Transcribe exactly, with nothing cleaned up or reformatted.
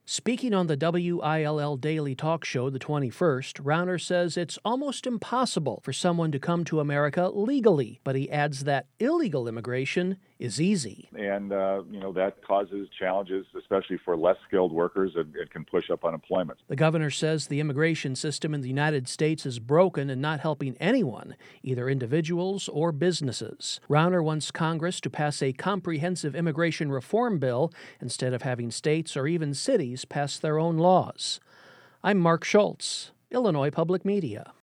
Speaking on the W I L L Daily Talk Show the twenty-first, Rauner says it's almost impossible for someone to come to America legally, but he adds that illegal immigration is easy. And, uh, you know, that causes challenges, especially for less skilled workers. and It can push up unemployment. The governor says the immigration system in the United States is broken and not helping anyone, either individuals or businesses. Rauner wants Congress to pass a comprehensive immigration reform bill instead of having states or even cities pass their own laws. I'm Mark Schultz, Illinois Public Media.